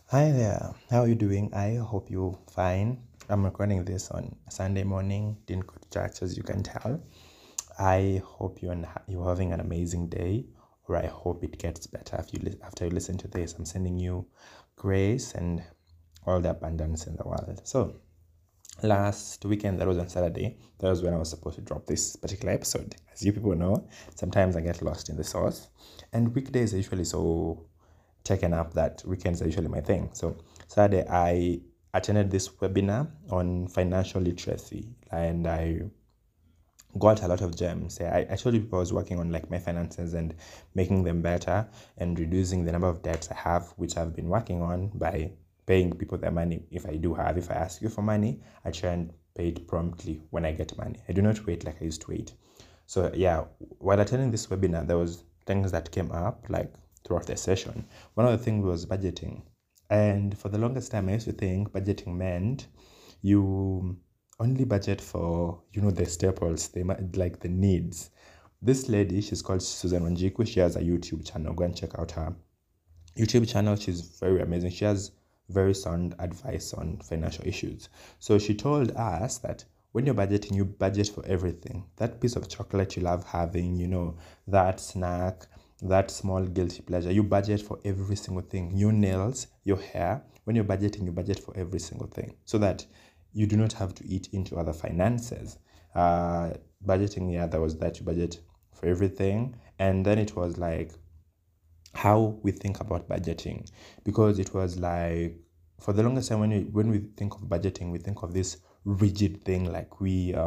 Hi there, how are you doing? I hope you're fine. I'm recording this on Sunday morning. Didn't go to church, as you can tell. I hope you're having an amazing day, or I hope it gets better after you listen to this. I'm sending you grace and all the abundance in the world. So, last weekend, that was on Saturday, that was when I was supposed to drop this particular episode. As you people know, sometimes I get lost in the sauce, and weekdays are usually so taken up that weekends are usually my thing. So Saturday, I attended this webinar on financial literacy, and I got a lot of gems. I told you people I was working on like my finances and making them better and reducing the number of debts I have, which I've been working on by paying people their money. If I ask you for money, I try and pay it promptly when I get money. I do not wait like I used to wait. So yeah, while attending this webinar, there was things that came up like throughout the session. One of the things was budgeting. And for the longest time, I used to think budgeting meant you only budget for, the staples, like the needs. This lady, she's called Susan Wanjiku. She has a YouTube channel. Go and check out her YouTube channel. She's very amazing. She has very sound advice on financial issues. So she told us that when you're budgeting, you budget for everything. That piece of chocolate you love having, that snack, that small guilty pleasure, you budget for every single thing. Your nails, your hair. When you're budgeting, you budget for every single thing so that you do not have to eat into other finances. Budgeting, yeah, there was that you budget for everything. And then it was like how we think about budgeting, because it was like for the longest time when we think of budgeting, we think of this rigid thing, like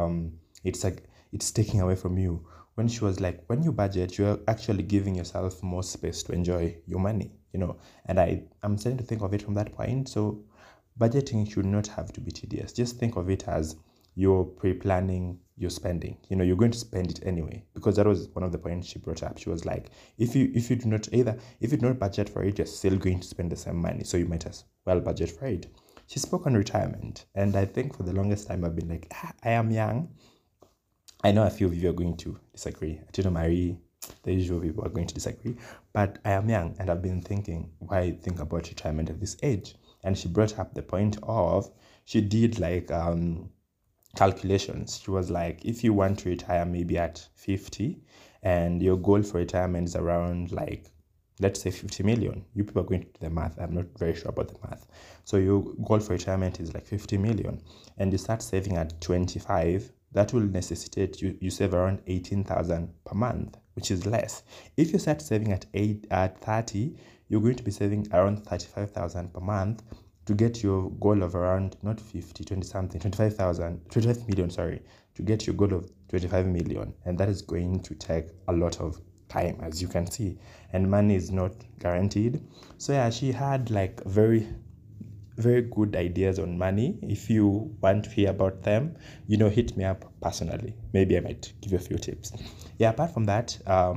it's taking away from you. When she was like, when you budget, you're actually giving yourself more space to enjoy your money. And I'm starting to think of it from that point. So budgeting should not have to be tedious. Just think of it as you're pre-planning your spending. You're going to spend it anyway, because that was one of the points she brought up. She was like, if you do not budget for it, you're still going to spend the same money, so you might as well budget for it. She spoke on retirement, and I think for the longest time I've been like, I am young. I know a few of you are going to disagree. Atino Marie, the usual people are going to disagree, but I am young and I've been thinking, why think about retirement at this age? And she brought up the point of, she did like calculations. She was like, if you want to retire maybe at 50 and your goal for retirement is around like, let's say 50 million. You people are going to do the math. I'm not very sure about the math. So your goal for retirement is like 50 million and you start saving at 25. That will necessitate you save around 18,000 per month, which is less. If you start saving at 30, you're going to be saving around 35,000 per month to get your goal of around not 50, 20 something, 25 million, sorry, to get your goal of 25 million. And that is going to take a lot of time, as you can see. And money is not guaranteed. So yeah, she had like very very good ideas on money. If you want to hear about them, hit me up personally. Maybe I might give you a few tips. Yeah, apart from that,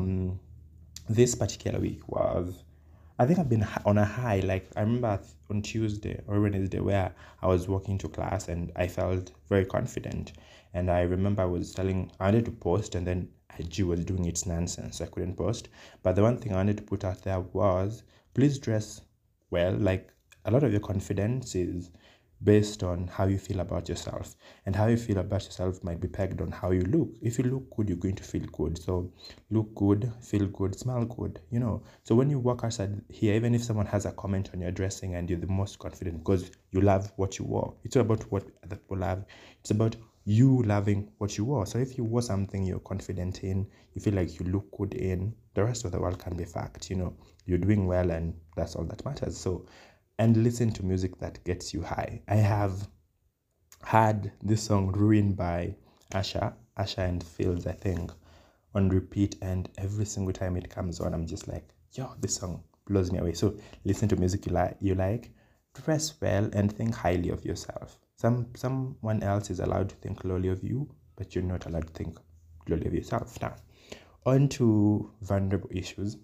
this particular week was, I think I've been on a high. Like I remember on Tuesday or Wednesday where I was walking to class and I felt very confident. And I remember I wanted to post, and then IG was doing its nonsense, so I couldn't post. But the one thing I wanted to put out there was, please dress well. Like a lot of your confidence is based on how you feel about yourself, and how you feel about yourself might be pegged on how you look. If you look good, you're going to feel good. So look good, feel good, smell good. So when you walk outside here, even if someone has a comment on your dressing and you're the most confident because you love what you wore, it's not about what other people love, it's about you loving what you wore. So if you wore something you're confident in, you feel like you look good in, the rest of the world can be fact. You're doing well, and that's all that matters. So, and listen to music that gets you high. I have had this song Ruined by Asha and Fields, I think, on repeat, and every single time it comes on, I'm just like, yo, this song blows me away. So listen to music you like, dress well, and think highly of yourself. Someone else is allowed to think lowly of you, but you're not allowed to think lowly of yourself. Now, on to vulnerable issues.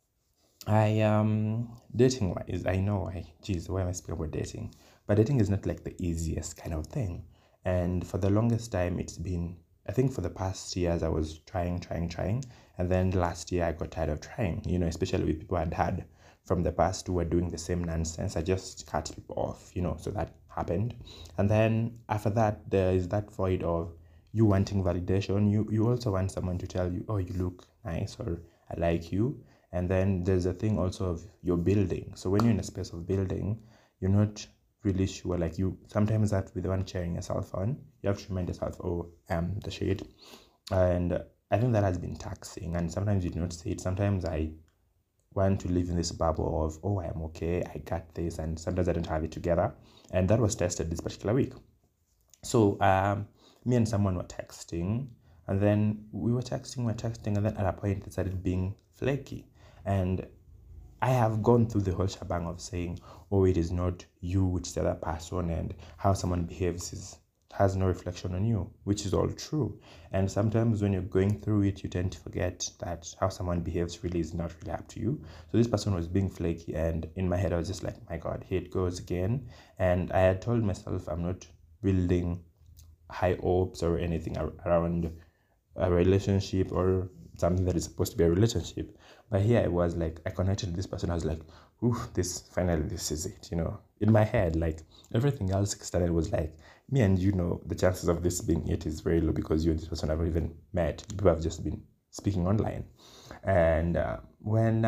Dating wise, I know, geez, why am I speaking about dating? But dating is not like the easiest kind of thing. And for the longest time, it's been, I think for the past years, I was trying. And then last year, I got tired of trying, especially with people I'd had from the past who were doing the same nonsense. I just cut people off, so that happened. And then after that, there is that void of you wanting validation. You also want someone to tell you, oh, you look nice, or I like you. And then there's a thing also of your building. So when you're in a space of building, you're not really sure, like you sometimes have to be the one cheering yourself on. You have to remind yourself, oh, I'm the shade. And I think that has been taxing, and sometimes you do not see it. Sometimes I want to live in this bubble of, oh, I'm okay, I got this, and sometimes I don't have it together. And that was tested this particular week. So me and someone were texting, and then we were texting, and then at a point it started being flaky. And I have gone through the whole shebang of saying, oh, it is not you, it's the other person, and how someone behaves has no reflection on you, which is all true. And sometimes when you're going through it, you tend to forget that how someone behaves really is not really up to you. So this person was being flaky, and in my head, I was just like, my God, here it goes again. And I had told myself I'm not building high hopes or anything around a relationship or something that is supposed to be a relationship. But here I was like, I connected with this person. I was like, ooh, this is it, in my head. Like everything else external was like, me and the chances of this being it is very low, because you and this person haven't even met. People have just been speaking online. And when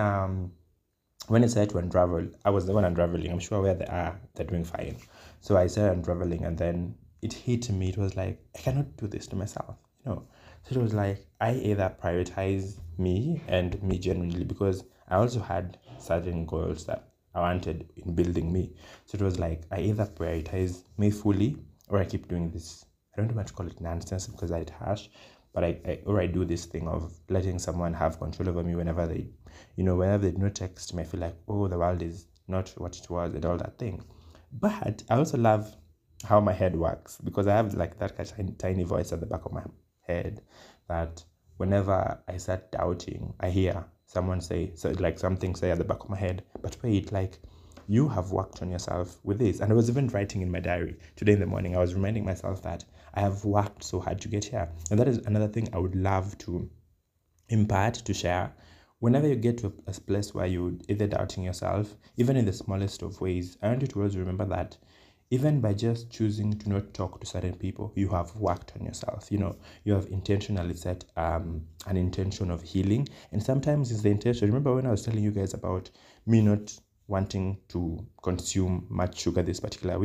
it started to unravel, I was the one unraveling. I'm sure where they are, they're doing fine. So I started unraveling, and then it hit me. It was like, I cannot do this to myself, So it was like, I either prioritize me and me genuinely, because I also had certain goals that I wanted in building me. So it was like, I either prioritize me fully, or I keep doing this. I don't want to call it nonsense because it's harsh, but I do this thing of letting someone have control over me whenever they do not text me. I feel like, oh, the world is not what it was and all that thing. But I also love how my head works, because I have like that tiny voice at the back of my head that whenever I start doubting, I hear someone say, so like something say at the back of my head, but wait, like you have worked on yourself with this. And I was even writing in my diary today in the morning, I was reminding myself that I have worked so hard to get here. And that is another thing I would love to impart, to share. Whenever you get to a place where you're either doubting yourself, even in the smallest of ways, I want you to always remember that even by just choosing to not talk to certain people, you have worked on yourself. You have intentionally set an intention of healing. And sometimes it's the intention. Remember when I was telling you guys about me not wanting to consume much sugar this particular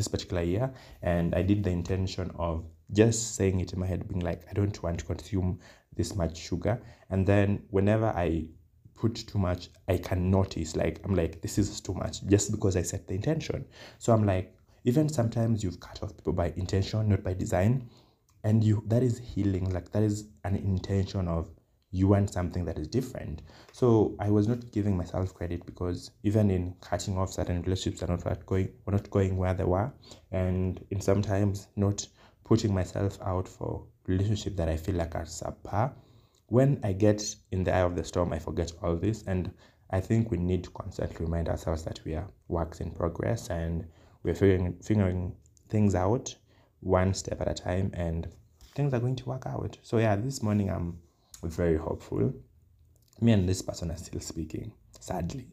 year, and I did the intention of just saying it in my head, being like, I don't want to consume this much sugar. And then whenever I put too much, I can notice, like, I'm like, this is too much, just because I set the intention. So I'm like, even sometimes you've cut off people by intention, not by design, and that is healing. Like that is an intention of you want something that is different. So I was not giving myself credit, because even in cutting off certain relationships were not going where they were, and in sometimes not putting myself out for relationship that I feel like are subpar. When I get in the eye of the storm, I forget all this, and I think we need to constantly remind ourselves that we are works in progress, and we're figuring things out one step at a time, and things are going to work out. So yeah, this morning I'm very hopeful. Me and this person are still speaking, sadly,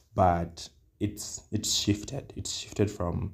but it's shifted. It's shifted from,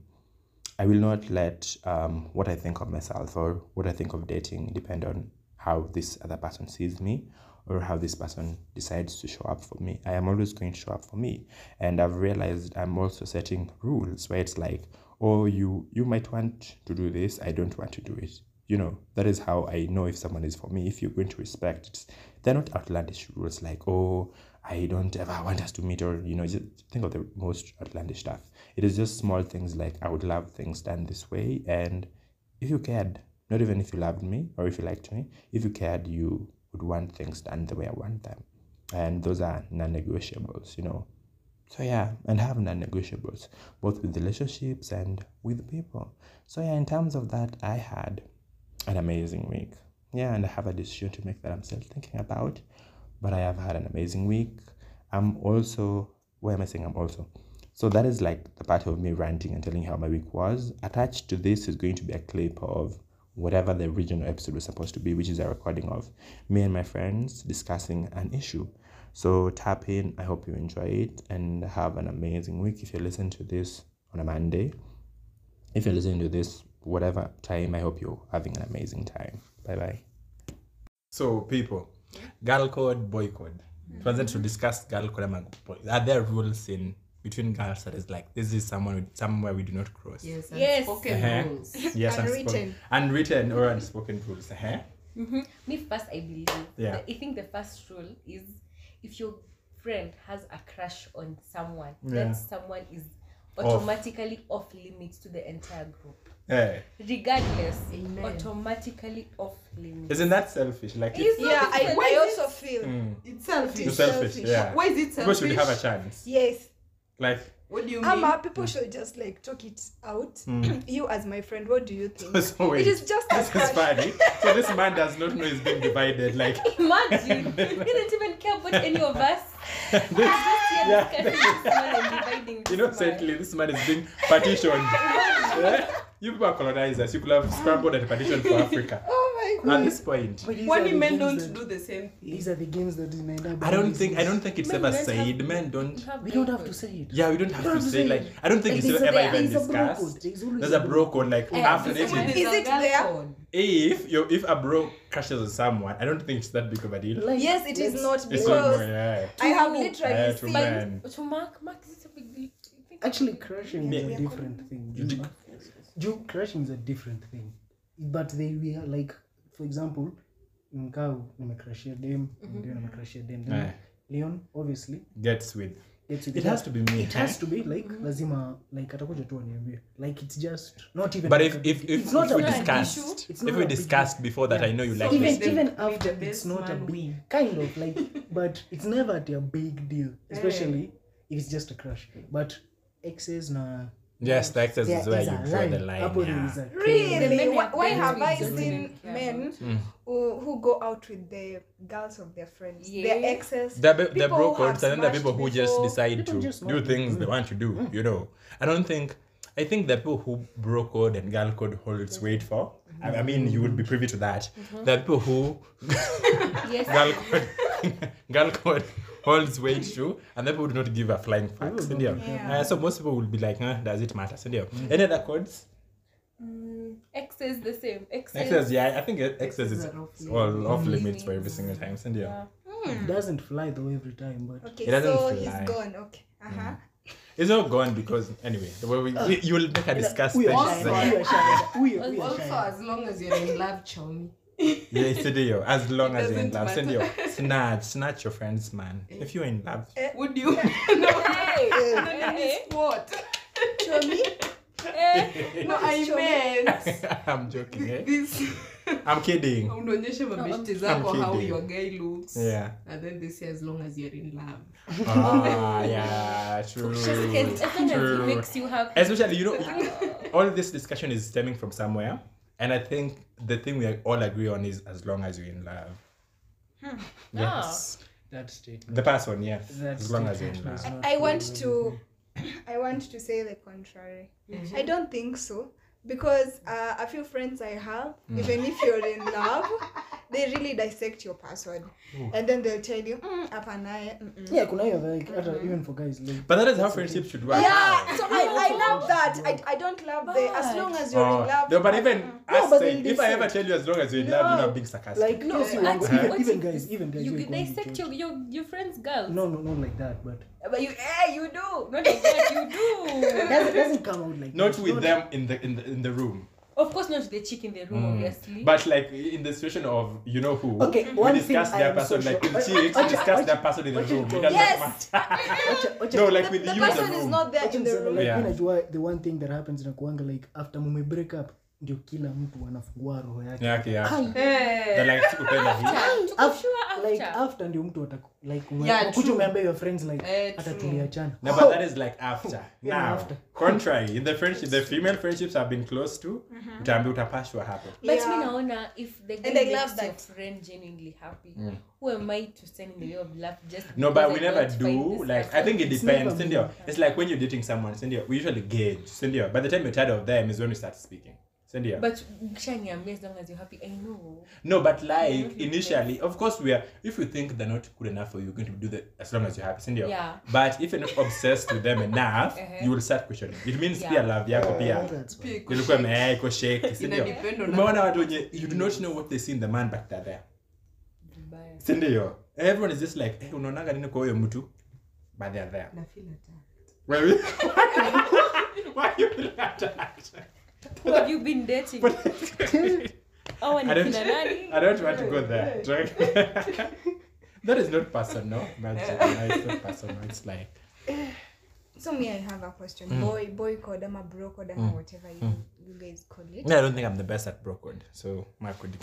I will not let what I think of myself or what I think of dating depend on how this other person sees me or how this person decides to show up for me. I am always going to show up for me. And I've realized I'm also setting rules where it's like, oh, you might want to do this, I don't want to do it. That is how I know if someone is for me. If you're going to respect it, they're not outlandish rules like, oh, I don't ever want us to meet, or just think of the most outlandish stuff. It is just small things like, I would love things done this way, and if you cared, not even if you loved me or if you liked me, if you cared, you would want things done the way I want them. And those are non-negotiables. So yeah, and have non-negotiables both with relationships and with people. So yeah, in terms of that, I had an amazing week. Yeah, and I have a decision to make that I'm still thinking about, but I have had an amazing week. I'm also, why am I saying I'm also? So that is like the part of me ranting and telling you how my week was. Attached to this is going to be a clip of whatever the original episode was supposed to be, which is a recording of me and my friends discussing an issue. So tap in. I hope you enjoy it and have an amazing week. If you listen to this on a Monday, if you're listening to this whatever time, I hope you're having an amazing time. Bye bye. So people, girl code, boy code. Wanted to discuss girl code and boy. Are there rules in between girls that is like this is somewhere we do not cross? Yes. Yes. Rules. Yes, unwritten or unspoken rules. Me first, I believe. Yeah. I think the first rule is if your friend has a crush on someone, Yeah. that someone is automatically off limits to the entire group. Yeah. Regardless, Amen. automatically off limits. Isn't that selfish? Like It's if, not I selfish. also feel It's selfish. it's selfish. selfish. Yeah. Why is it People selfish? should have a chance. yes. Like What do you mean? People should just like talk it out. You as my friend, what do you think? so wait, It is just a this is crush. funny. So this man does not know he's being divided. Like Imagine. He doesn't even care about any of us. He's just here discussing this man and dividing this innocently, man. this man is being partitioned. Yeah? You people are colonizers. You could have scrambled and partitioned for Africa. Oh my At god. this point, But these Why are do the men games don't that- do the same thing? These are the games that in Nairobi. I don't think it's Men ever don't said. have- Men don't. We don't have to say it. Yeah, we don't have don't to have to say say like. it. I don't think Like, it's there's ever a- even there's a bro code. discussed. There's always There's a a bro code like after This one dating. Is it there? code. If a bro crashes on someone, I don't think it's that big of a deal. Like, Yes, it is let's- not It's because not more, yeah. I have Yeah, literally to seen. men. But to Mark, is it a big deal? I think Actually, crushing is Yeah. a different thing. Crushing is a different thing. But we are like, for example, Nkau nimecrushia dem, ndio nimecrushia dem. Then Aye. Leon obviously Gets with. gets with It that. has to be me. It has to be like lazima like atakuja tu aniambie. Like it's just not even. But like if it's not we a big discussed, issue. It's if not we a big discussed deal. before that, Yeah. I know you So like even this. the- even the after best it's not a man big win. kind of like but it's never a big deal, especially if it's just a crush. But exes na Yes, the excess there is where is you a draw the line. line. Hapo there Yeah. is a Really? men Why, have why been have I with seen them. men Mm. who go out with the girls of their friends, Yeah. their exes? The People bro who codes have and then the smashed people who just before. decide People to just do smash things they before. want to do, you know. I think the people who bro code and girl code holds weight for. I mean, you would be privy to that. The people who yes. girl code holds weight to, and the people do not give a flying fuck. Yeah. So most people will be like, does it matter? Any other codes? Excess the same. Excess, yeah, I think excess is are off all off limits limits. for every single time. Yeah. It doesn't fly though every time, but Okay, It doesn't so fly. he's gone. Okay. Uh-huh. It's not gone because anyway, you will make a discuss we are session. shy. We are shy. We are Also, shy. as long as you're in love, Chomi. Yeah, studio. As long as you're in doesn't love, send your snatch your friends, man. If you're in love, Would you? Hey. What? Chomi? No, I meant I'm joking. Eh? this. I'm kidding. Unaonyesha mabeshte I'm zako how kidding. your guy looks. Yeah. And then they say as long as you're in love. Ah, yeah, true. As long as it True. makes you happy. Especially, all this discussion is stemming from somewhere, and I think the thing we all agree on is as long as you're in love. Yes. That statement. The past one, yes. That As long as you're in statement was love. not I want true. to say the contrary. I don't think so because a few friends I have, even if you're in love, they really dissect your password, and then they'll tell you, apanaye. Yeah, kuna hiyo like hata even for guys like But that is how friendship should work. Yeah, so I love that. I don't love the as long as you're in love. No, but even us but saying, then if they I ever said- tell you as long as you're in love, you're not being sarcastic. like No, yes, you but want- what even if guys you like dissect your friend's girl. no not like that, but But you do. Not like that, you do. doesn't come out like Not that. with them in the room. Of course not the chick in the room, obviously. But like in the situation of you know who, Okay, we one discuss thing I their am person so like sure- with chicks, we discuss their person in the what you room. call- It doesn't Yes. matter. No, like with The you in the person is room. not there in the room. like Yeah. mimi najua the one thing that happens inakuanga like after mume break up ndio kila mtu anafungua roho yake. Yeah. Hai. They're like sikupenda hii. Like after ndio mtu like Yeah, unakuja true. umeambia your friends like hata True. tuliachana. No, but that is like after. Yeah, Now, after. contrary, in the friendship, the female friendships have been close to. Utaambia utapashwa hapo. But Yeah. me naona if the guy And I makes love your that. friend genuinely happy, who am I to stand in the way of love just No, because but we I never don't find do. this Like, I person? think it It's depends. never Cindy. It's like when you're dating someone, Cindy, we usually gauge. Cindy, by the time you're tired of them is when we start speaking. Sindio? But ukishaniambia as long as you're happy, I know. No, but like initially, of course, if you think they're not good enough for you, you're going to do that as long as you're happy, sindio? Yeah. But if you're not obsessed with them enough, you will start questioning. It means Yeah. pia love yako pia. That's why. Ilikuwa iko shake, sindio? Inadepend on Umeona watu wenye you do not know what they see in the man back there. Vibaya. Sindio? Everyone is just like, hey, unaonanga nini kwa huyo mtu? But they're there. Na feel attacked. Why you feel attacked? Who have you been dating? Oh, and I don't- kina nani? I don't want to go there. That is not personal. But it's not personal. It's like So me, I have a question. Boy code, I'm a bro code, whatever you guys call it. I don't think I'm the best at bro code. So my code.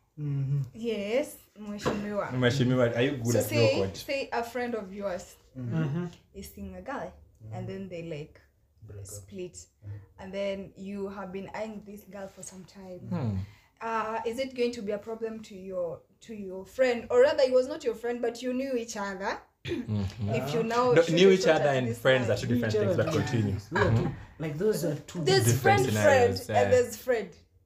Yes, mheshimiwa. Mheshimiwa, are you good So at bro code? say a friend of yours is seeing a guy, and then they like split, and then you have been eyeing this girl for some time. Is it going to be a problem to your friend, or rather, it was not your friend, but you knew each other? If you now No, shoot knew a each shot other at and this friends guy. are two different things, but continue. Like those are two There's different friend, scenarios, and there's friend.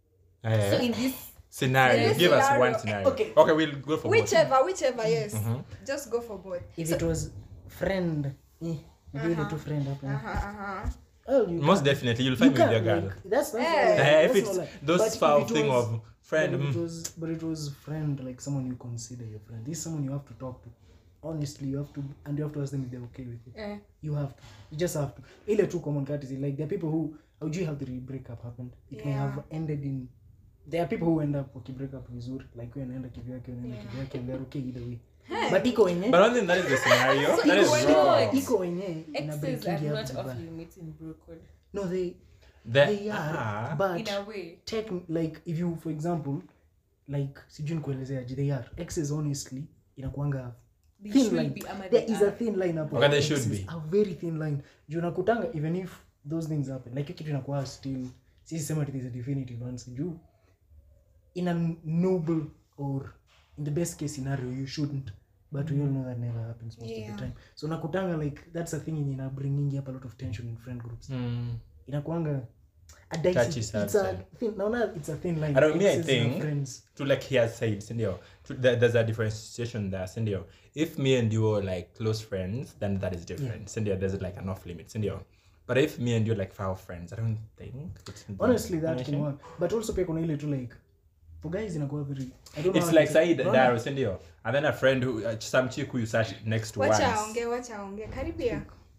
So in this Scenario. This Give us scenario. one scenario. Okay. Okay, we'll go for both. Whichever, yes. Just go for both. If it was friend, maybe two friend up. Most definitely, you'll find with your girl. That's If that's it's all like- those but if foul it thing was- of friend, but it was friend, like someone you consider your friend. This is someone you have to talk to. Honestly, you have to, and you have to ask them if they're okay with it. You have to. You just have to. Ile two common courtesy. Like there are people who, how do you have the breakup happened? It may have ended in. There are people who end up break up vizuri, like when enda kivyake, and they're okay either way. But iko wenye. but I don't think that is the scenario. That is iko wrong. wenye. Iko wenye. ina exes breaking are you not up off vibaya. limits in bro code. No, they They are, are. but In a way. like if you, for example, like sijui nikuelezeaje, they are exes, honestly inakuanga They thin should line. be, ama There they is are. a thin line hapo. Okay, they Exes, should be. a very thin line. Juu nakutanga even if those things happen, like kitu inakuwa still sisi sema it is a definitive answer. Juu in a noble or in the best case scenario you shouldn't, but we all know that never happens most of the time. So nakutanga like that's a thing in bringing up a lot of tension in friend groups. Inakuanga a dicey, Touchy it's side. a thin, naona it's a thin line. I don't mean, I Exes and think friends. to like he has said, Cindy, there's a differentiation there, Cindy. If me and you are like close friends, then that is different. Cindy, there's like an off limit, Cindy. But if me and you are like foul friends, I don't think it's Honestly that can work. But also pia kuna ile tu like for guys inakuwa very, I don't know. it's how like to- Said Unaona? Daro, Cindy. And then a friend who some chick who you sat next to once. Wacha aongee. Karibia.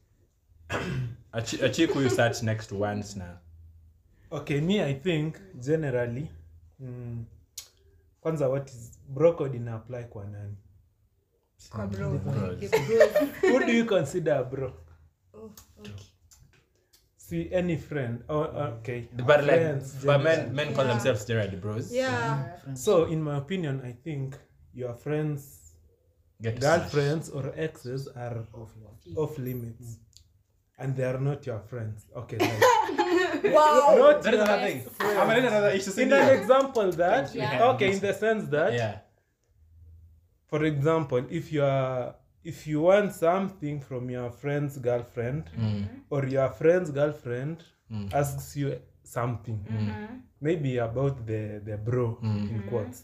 A chick who you sat next to once now. Okay, me I think generally kwanza what is bro code ina apply kwa nani? Kwa bro. Who do you consider a bro? Oh, okay. See any friend or okay. But like, friends, but generally. men call themselves generally bros. Yeah. So in my opinion, I think your friends, Get girlfriends or exes are off limits, and they are not your friends. Okay, like, Wow. not That is your another thing. I'm gonna another issue. in Cindy. an example that Yeah. okay, in the sense that Yeah. for example, if you want something from your friend's girlfriend or your friend's girlfriend asks you something, maybe about the bro in quotes,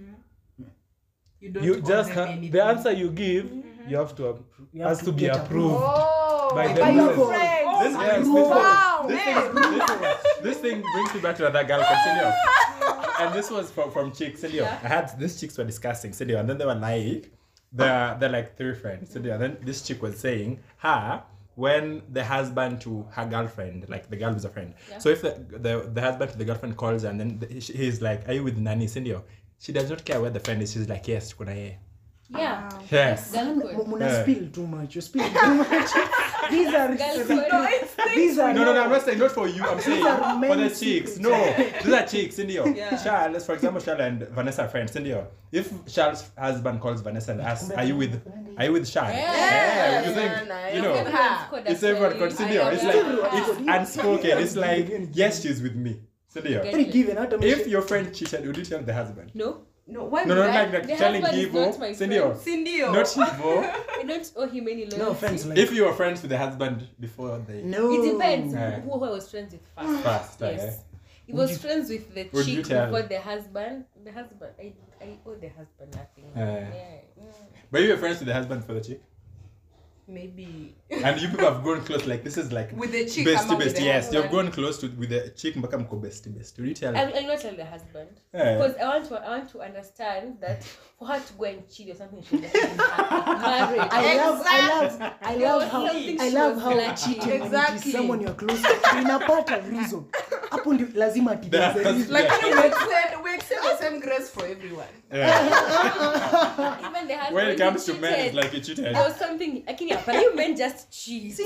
You you don't just owe them have anything. the answer you give, you have to You have has to to be get approved Oh. by the By your friends. friends. This, Wow. this thing brings me back to another girl, Cindy. And this was from chicks, Cindy. I had these chicks were discussing, Cindy, and then they were like, they're like three friends, Cindy. And then this chick was saying, when the husband to her girlfriend, like the girl who's a friend. So if the husband to the girlfriend calls and then he's like, "Are you with Nani, Cindy?" She does not care where the friend is. She's like, "Yes, kuna ye." Yeah. Yes. Girl code. Muna spill too much. You spill too much. These are Girl code. these are No, I'm not saying not for you. I'm saying are for the men's chicks. secrets. No, these are chicks, Cindy. Yeah. Charles, for example, Charles and Vanessa are friends, Cindy. If Charles' husband calls Vanessa and asks, "Are you with Charles?" Yeah. You think, you know, Everyone's code, it's that's everyone why Cindy. I It's love like that. it's unspoken. It's like, yes, she's with me, Cindy. very given. Hata If your friend cheated, would you tell the husband? No. No, why No, would not I? like The telling husband is not Givo, my Cindy. friend. Cindy. Not Givo. I don't owe him any loyalty. no offense, like If you were friends with the husband before they no. It depends Yeah. who I was friends with first. first, Yes. He was friends with the Would you chick tell? before the husband. The husband, I owe the husband nothing. Yeah. But you were friends with the husband for the chick? Maybe And you people have grown close, like this is like with the chick. bestie, with the yes. You've husband. grown close with the chick mpaka mko bestie. Will you tell? I'll not tell the husband Yeah. because I want to understand that for her to go and cheat or something, she doesn't have marriage. I love how Something I she love was how glad cheating to- when it Exactly. is someone you're close to inapata reason. Hapo ndio lazima ati there's a reason. Like we accept the same grace for everyone. Even the husband. When it comes to he men, it's cheated. like you cheated. There was something. I can't. But you men just cheat.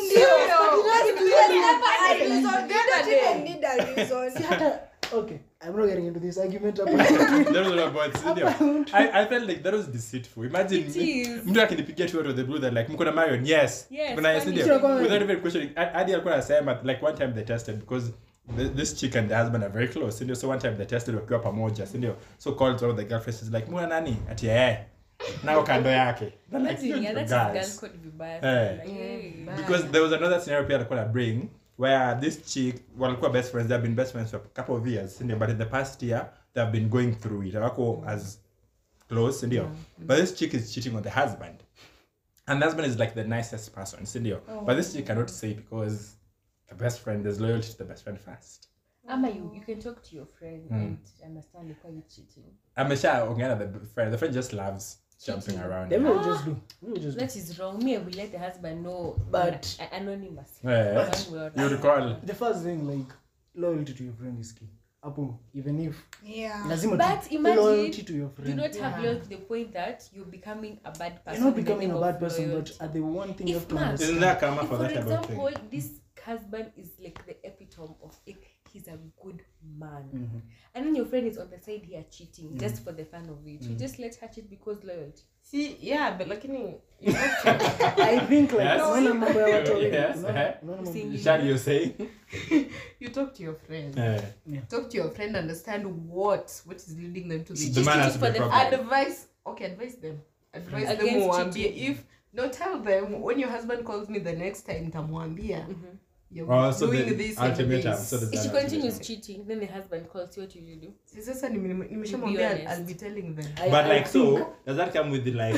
Okay, I'm not getting into this argument about That was about Cindy. I felt like that was deceitful. Imagine It is. mtu akinipigia tu out of the blue that like mko na Marion, yes. Yes, Kuna funny. Cindy. Sure, go ahead. Without even questioning. Adi alikuwa anasema like one time they tested because this chick and the husband are very close. Cindy, so one time they tested wakiwa pamoja. Cindy, so called one of the girlfriends is like mwana nani? Ati nao kando yake. They're like, Yeah, that's guys. girl code vibaya. Eh. Like, hey. Because there was another scenario pia alikuwa na bring where this chick walikuwa best friends. They've been best friends for a couple of years, but in the past year they've been going through it. Hawako as close, ndio. But this chick is cheating on the husband, and the husband is like the nicest person, ndio. But this chick cannot say because the best friend, there's loyalty to the best friend first. Ama, you can talk to your friend and understand why you're cheating. Ameshaongea na the friend just loves jumping Cheating. around. Then we will just do. We will just do. That is wrong. Me, I will let the husband know. But- Anonymous. Yeah. One way or You another. recall? The first thing, like, loyalty to your friend is key. Hapo, even if lazima But tu- imagine loyalty to your Do friend. not have loyalty to the point that you're becoming a bad person. You're not in the becoming name a of bad person, loyalty. but the one thing you If have to not- understand. Isn't that karma for For that type of example, thing? this husband is like the epitome of like, he's a good man. Mhm. And then your friend is on the side here cheating just for the fun of it. You just let her cheat because loyalty. See, yeah, but like you have to, I think like Yes. unaona mambo ya watu wawili. Yes, Unaona mambo- Sing- Shall you say? you talk to your friend. Yeah. Talk to your friend, understand what is leading them to She the The man has to be for the problem. advise them. Advise Against them mwambie. cheating. If no, tell them when your husband calls me the next time tamwambia. You're Oh, so doing the this and ultimatum, this. so the- If she continues cheating, then the husband calls you. What will you do? Sasa To be nimeshamwambia honest. I'll be telling them. But I like think- so, does that come with the like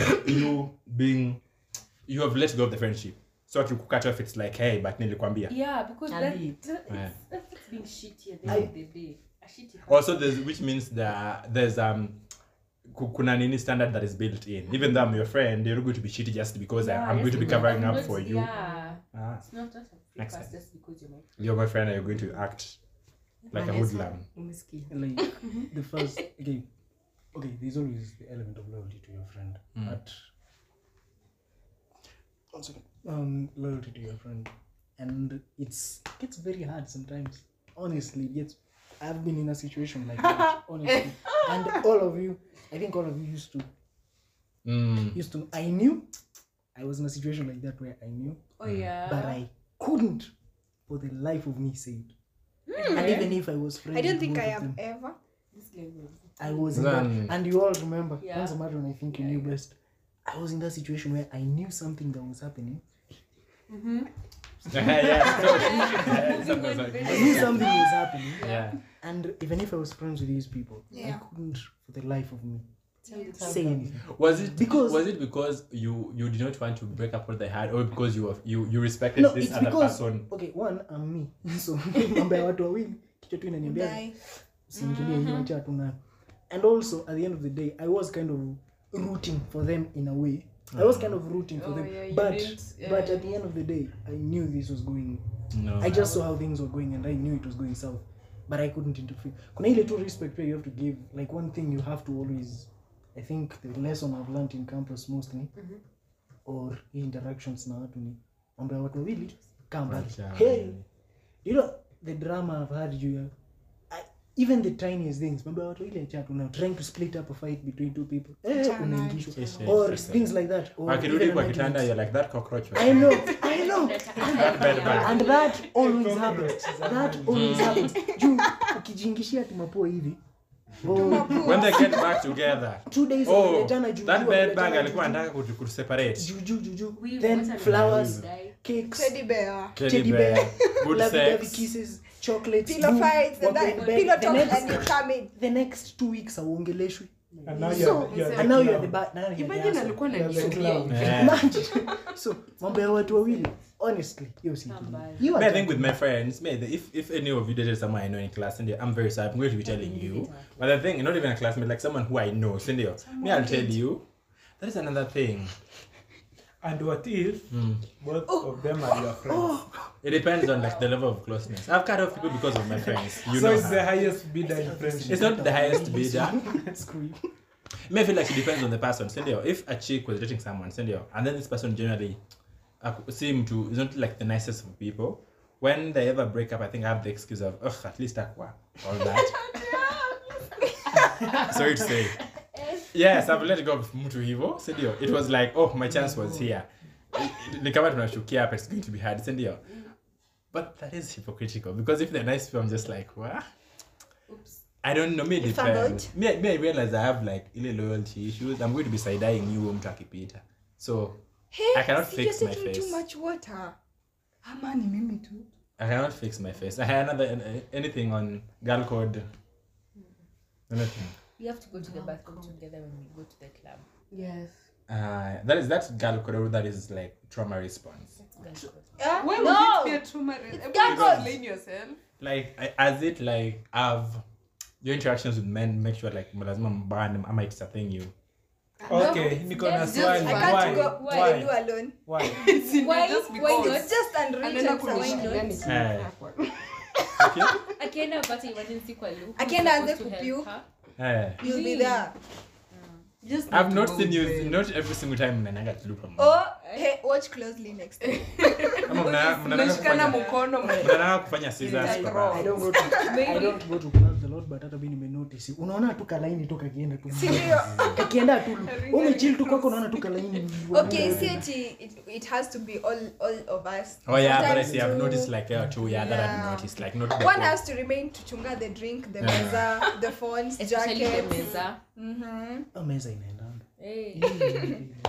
you have let go of the friendship? So to cut off, it's like, hey, but nilikwambia. Yeah, because Abi. that's being shitty at the end of the day. A shitty husband. Also, which means there's kuna nini standard that is built in. Even though I'm your friend, you're going to be shitty just because I'm going to be covering up for you. Yeah. Ah, It's not just a free Makes pass sense. just because you're my friend. you're my friend and you're going to act like a hoodlum. Umesikia. Like the first okay, there's always the element of loyalty to your friend. But one second. Loyalty to your friend. And it gets very hard sometimes. Honestly, I've been in a situation like that, honestly. And I think all of you used to I knew I was in a situation like that where I knew, Oh yeah. but I couldn't for the life of say it. And even if I was friends I don't with think both I of have them, ever. This guy was. I was in Then- that, and you all remember. Yeah. Once a matter, I think you knew best. I was in that situation where I knew something that was happening. I knew something was happening, Yeah. and even if I was friends with these people, I Yeah. couldn't, for the life of me, Say say anything. Was it Because- because you did not want to break up what they had, or because you respected No, this it's other because person? okay, one, I'm me, so mambo ya watu wawili kichwa tu inaniambia Die. usiingilie hiyo acha tuna. And also at the end of the day, I was kind of rooting for them in a way. I was kind of rooting for Oh, them, yeah, you but didn't- yeah. but at the end of the day, I knew this was going. No. I just saw how things were going, and I knew it was going south, but I couldn't interfere. Kuna ile tu respect where you have to give. Like one thing you have to always, I think the lesson I've learned in campus mostly, or interactions na watu ni mambo ya watu wawili kama mbali. Hey, you know the drama I've had you. Even the tiniest things. Mambo ya watu wawili chat now trying to split up a fight between two people. Unaingishwa. Yes, yes, Or yes, things like that. Or Akirudi even kwa an kitanda, argument. you're like that cockroach. I know. Bad. And that always happens. That always happens. Juu ukijingishia tumapoa hivi. Oh, When they get back together. 2 days Oh, wakiletana juu. that juu, bad wakiletana bag alikuwa juu, anataka kuseparate. juu. We Then wanted flowers, to die. cakes, Teddy bear. teddy bear, Good lovey-dovey sex. kisses. chocolates, pillow boom, fights, and wako then in bed. pillow The talk, next- and you come in. the next 2 weeks auongeleshwi. And now So- And now you're the bad. Now you're the Imagine asshole. alikuwa You're the ananichukia clown. hivi. Yeah. Imagine. So mambo ya watu wawili, honestly, hiyo si kitu. You Me, are I think with my friends, if any of you dated someone I know in class, Cindy, I'm very sorry. I'm going to be telling you. But the thing, not even a classmate, like someone who I know, Cindy, me, I'll tell you. That is another thing. And what if both of them are your friends? It depends on like the level of closeness. I've cut off people because of my friends. You So know it's the her. highest bidder in friendship. It's not the highest bidder. Screw you. Me, I feel like it depends on the person. Cindy, if a chick was dating someone, Cindy, and then this person generally seem to is not like the nicest of people. When they ever break up, I think I have the excuse of, at least aqua, all that. Sorry to say. Yes, I've let go of mtu hivo. Sindio. It was like, my chance was here. Ni kama tunashukia hapa, it's going to be hard. Sindio. But that is hypocritical because if they're nice people, I'm just like, what? Oops. I don't know. Me it You depends. Me I realize I have like ile loyalty issues. I'm going to be side-eyeing you mtu akipita. So Hey, I cannot you're fix my taking too face. much water. Ama ni mimi tu. I cannot fix my face. I had anything on girl code. Anything. We have to go to the bathroom together when we go to the club. Yes. That's girl code or that is like trauma response. That's good. Why would No. it be a trauma? gaggles. Explain yourself. Like as it like have your interactions with men make sure like lazima mbane ama it's a thing you. Okay, niko na Just- swali. I can't Why? go Why? I do alone. Why? Why? Just Why because. not? It's just Anaenda unwritten kunishikilia somewhere. nikikaa. Okay? Akienda apate emergency kwa Luke. Akienda who's aanze supposed to kupiu. help her. You'll be there. Just I've need not to seen go you with not every single time mnananga to look from. Oh, hey, watch closely next time. Ama Mnashikana mnananga mkono. kufanya scissors Like kwa raw. I don't go to clubs a lot, but hata mimi nimenotice. Unaona tu kalaini tu kakienda tu. Si ndio? Kakienda tu. Umechill tu kwako unaona tu kalaini. Okay, see it has to be all of us. Oh yeah, but I Sometimes see I've two- noticed like too, that Yeah. I've noticed like not the One whole- has to remain to chunga the drink, the meza, the phones, Especially the jackets. meza. Mm-hmm. Meza inaendanga. Hey.